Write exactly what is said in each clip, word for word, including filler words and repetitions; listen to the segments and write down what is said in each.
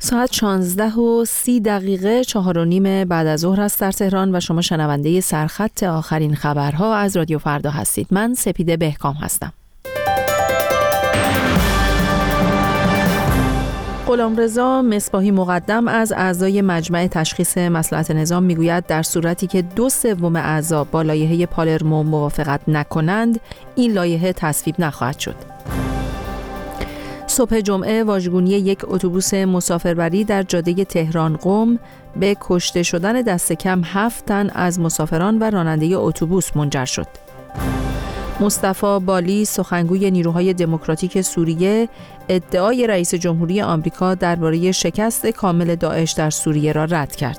ساعت شانزده و سی دقیقه چهار و نیم بعد از ظهر است در تهران و شما شنونده سرخط آخرین خبرها از رادیو فردا هستید. من سپیده بهکام هستم. غلامرضا مصباحی مقدم از اعضای مجمع تشخیص مصلحت نظام میگوید در صورتی که دو سوم اعضا با لایحه پالرمو موافقت نکنند، این لایحه تصویب نخواهد شد. صبح جمعه واژگونی یک اتوبوس مسافربری در جاده تهران قم به کشته شدن دست کم هفت تن از مسافران و راننده اتوبوس منجر شد. مصطفی بالی سخنگوی نیروهای دموکراتیک سوریه ادعای رئیس جمهوری آمریکا درباره شکست کامل داعش در سوریه را رد کرد.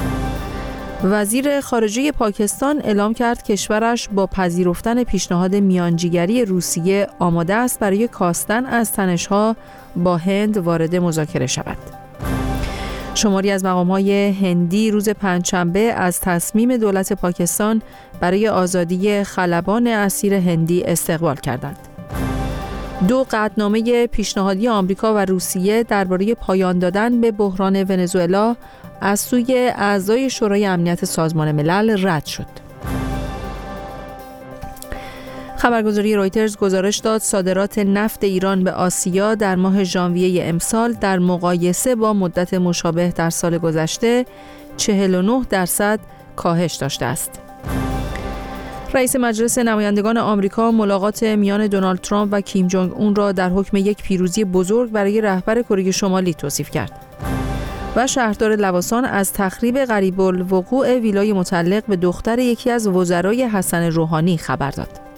وزیر خارجه پاکستان اعلام کرد کشورش با پذیرفتن پیشنهاد میانجیگری روسیه آماده است برای کاستن از تنش‌ها با هند وارد مذاکره شود. شماری از مقام‌های هندی روز پنجشنبه از تصمیم دولت پاکستان برای آزادی خلبان اسیر هندی استقبال کردند. دو قطعنامه پیشنهادی آمریکا و روسیه درباره پایان دادن به بحران ونزوئلا از سوی اعضای شورای امنیت سازمان ملل رد شد. خبرگزاری رویترز گزارش داد صادرات نفت ایران به آسیا در ماه ژانویه امسال در مقایسه با مدت مشابه در سال گذشته چهل و نه درصد کاهش داشته است. رئیس مجلس نمایندگان آمریکا ملاقات میان دونالد ترامپ و کیم جونگ اون را در حکم یک پیروزی بزرگ برای رهبر کره شمالی توصیف کرد و شهردار لواسان از تخریب قریب الوقوع ویلای متعلق به دختر یکی از وزرای حسن روحانی خبر داد.